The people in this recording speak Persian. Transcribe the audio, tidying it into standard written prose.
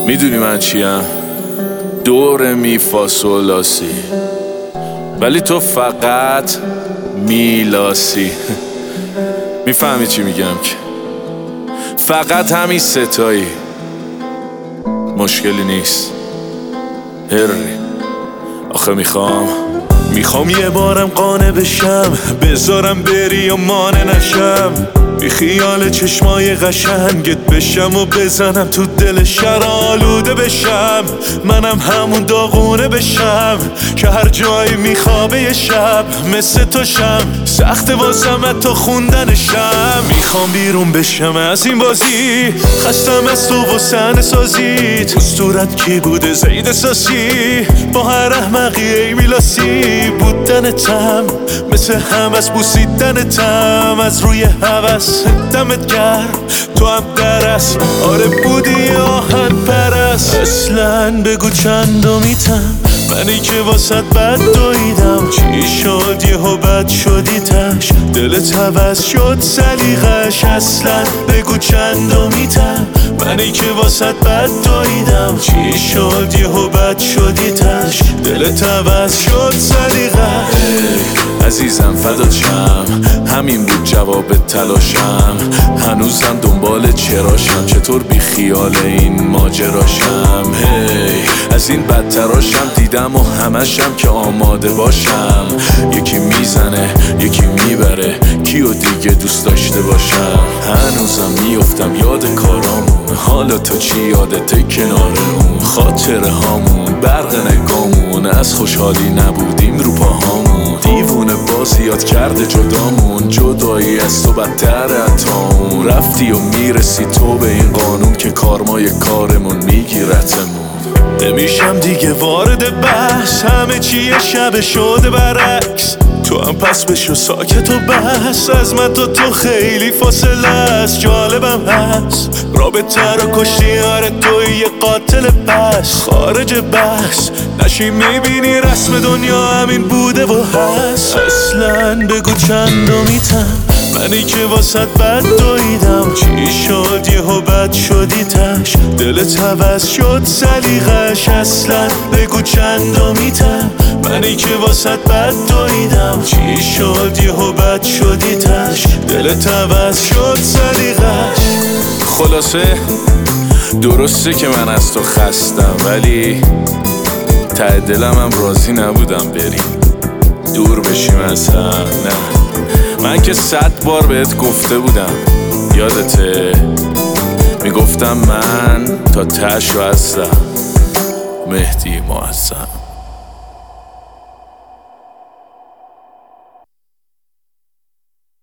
میدونی من چیم؟ دور می فا sol لا سی، ولی تو فقط میلاسی. میفهمی چی میگم که فقط همین ستایی، مشکلی نیست. هری آخه میخوام یه بارم قانع بشم، بذارم بری و مانع نشم، بی خیال چشمای قشنگت بشم و بزنم تو دل شهر آلوده بشم. منم همون داغونه بشم که هر جایی میخوابه یه شب مثل تو شم. سخت واسم حتی خوندنشم. میخوام بیرون بشم از این بازی، خستم از تو و صحنه سازی. تو صورت کی بوده زید اساسی، با هر احمقی ای میلاسی. بودنتم مثل هم از بوسیدنتم، از روی هوس دمت گرم تو هم درست. آره بودی آهن پرست. اصلاً بگو چندمیتم منی که واسط بد دویدم. چی شد یهو بد شدی تش، دلت هوس شد سلیقش. اصلاً بگو چندمیتم منی که واسط بد دویدم. چی شد یهو بد شدی تش، دلت هوس شد سلیقش. عزیزم فدات شم، همین بود جواب تلاشم. هنوزم دنبال چراشم، چطور بی خیال این ماجراشم. هی از این بدتراشم دیدم و همشم که آماده باشم. یکی میزنه یکی میبره، کیو دیگه دوست داشته باشم. هنوزم میفتم یاد کارامون، حالا تو چی یادته کنارمون. خاطره هامون برق نگامون، از خوشحالی نبودیم رو پاهامون. دیوونه باز یاد کرده جدامون، جدایی از تو بدتر اتامون. رفتی و میرسی تو به این قانون که کارمای کارمون میگیرتمون. نمیشم دیگه وارد بحث، همه چیه شب شده برعکس. تو هم پس بشو ساکت و بس، از من تو خیلی فاصله است. جالبم هست رابطه رو کشتی، آره توی یه قاتل پس. خارج بحث نشی میبینی رسم دنیا همین بوده و هست. اصلاً بگو چندمیتم منی که واسط بد دویدم. چی شد یهو بد شدی تش، دلت هوس شد سلیقش. اصلاً بگو چندمیتم منی که واسط بد دویدم. چی شد یهو بد شدی تش، دلت هوس شد سلیقش. خلاصه درسته که من از تو خستم، ولی ته دلم هم راضی نبودم بریم دور بشیم از هم. نه من که 100 بار بهت گفته بودم، یادته؟ میگفتم من تا ته‌شو هستم، مهدی معظم.